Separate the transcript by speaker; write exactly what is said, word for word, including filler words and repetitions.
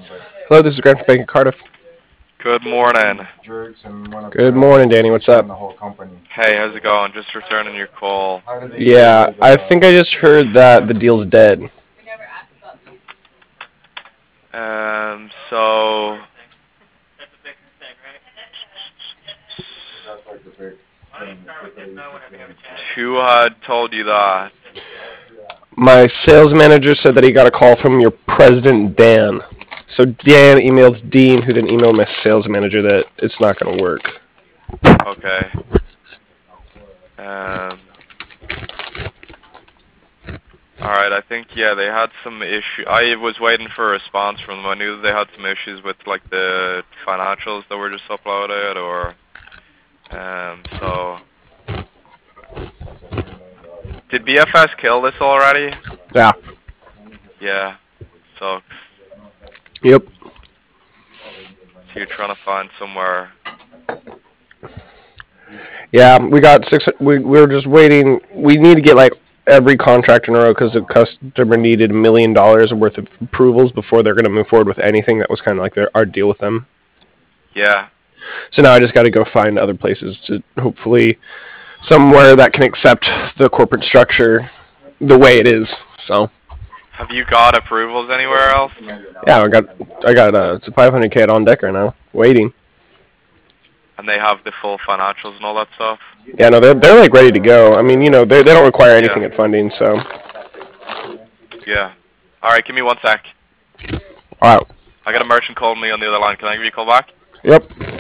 Speaker 1: Hello, this is Grant from Bank of Cardiff.
Speaker 2: Good morning.
Speaker 1: Good morning, Danny. What's up?
Speaker 2: Hey, how's it going? Just returning your call.
Speaker 1: Yeah, I think I just heard that the deal's dead.
Speaker 2: Um, so who had told you that?
Speaker 1: My sales manager said that he got a call from your president, Dan. So Dan emailed Dean, who then emailed my sales manager that it's not going to work.
Speaker 2: Okay. Um. All right. I think yeah, they had some issue. I was waiting for a response from them. I knew that they had some issues with like the financials that were just uploaded, or um. So did B F S kill this already?
Speaker 1: Yeah.
Speaker 2: Yeah. So
Speaker 1: Yep.
Speaker 2: so you're trying to find somewhere.
Speaker 1: Yeah, we got six. We we were just waiting. We need to get like every contract in a row because the customer needed a million dollars worth of approvals before they're going to move forward with anything. That was kind of like their, our deal with them.
Speaker 2: Yeah.
Speaker 1: So now I just got to go find other places to hopefully somewhere that can accept the corporate structure the way it is. So
Speaker 2: Have you got approvals anywhere else?
Speaker 1: yeah, I got I got uh, it's a five hundred K on deck right now, waiting.
Speaker 2: And they have the full financials and all that stuff?
Speaker 1: Yeah, no, they're they're like ready to go. I mean, you know, they they don't require anything
Speaker 2: Yeah.
Speaker 1: at funding, so.
Speaker 2: Yeah. All right, give me one sec.
Speaker 1: All right.
Speaker 2: I got a merchant calling me on the other line. Can I give you a call back?
Speaker 1: Yep.